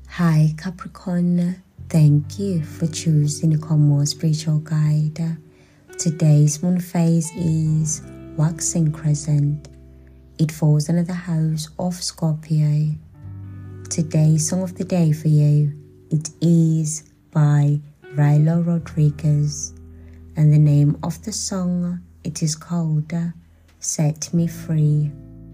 Hi Capricorn, thank you for choosing to become more spiritual guide. Today's moon phase is waxing crescent. It falls under the house of Scorpio. Today's song of the day for you, it is by Rylo Rodriguez, and the name of the song, it is called Set Me Free.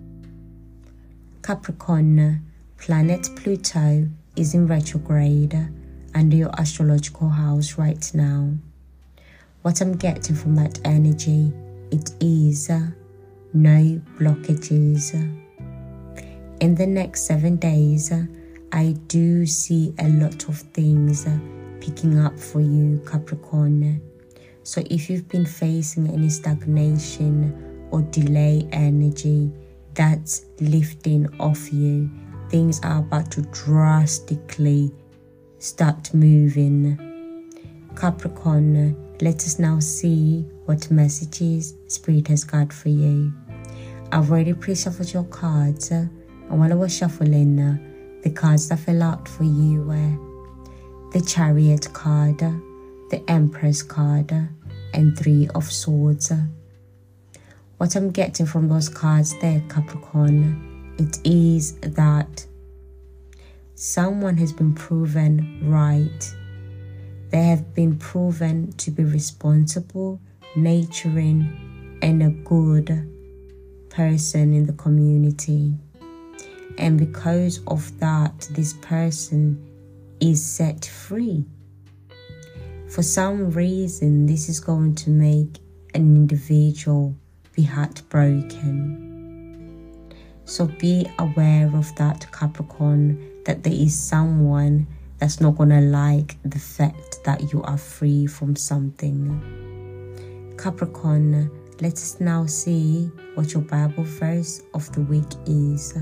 Capricorn, planet Pluto is in retrograde under your astrological house right now. What I'm getting from that energy, it is no blockages. In the next 7 days, I do see a lot of things picking up for you, Capricorn. So if you've been facing any stagnation or delay energy, that's lifting off you. Things are about to drastically start moving. Capricorn, let us now see what messages Spirit has got for you. I've already pre-shuffled your cards, and while I was shuffling, the cards that fell out for you were the Chariot card, the Empress card, and 3 of Swords. What I'm getting from those cards there, Capricorn, it is that someone has been proven right. They have been proven to be responsible, nurturing, and a good person in the community. And because of that, this person is set free. For some reason, this is going to make an individual be heartbroken. So be aware of that, Capricorn, that there is someone that's not going to like the fact that you are free from something. Capricorn, let us now see what your Bible verse of the week is.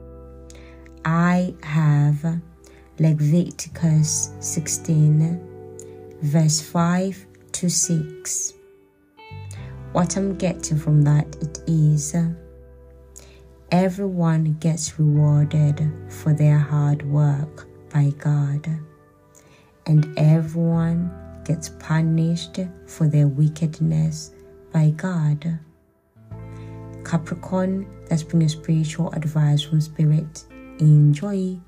I have Leviticus 16, verse 5 to 6. What I'm getting from that, it is everyone gets rewarded for their hard work by God, and everyone gets punished for their wickedness by God. Capricorn, that's been a spiritual advice from Spirit. Enjoy.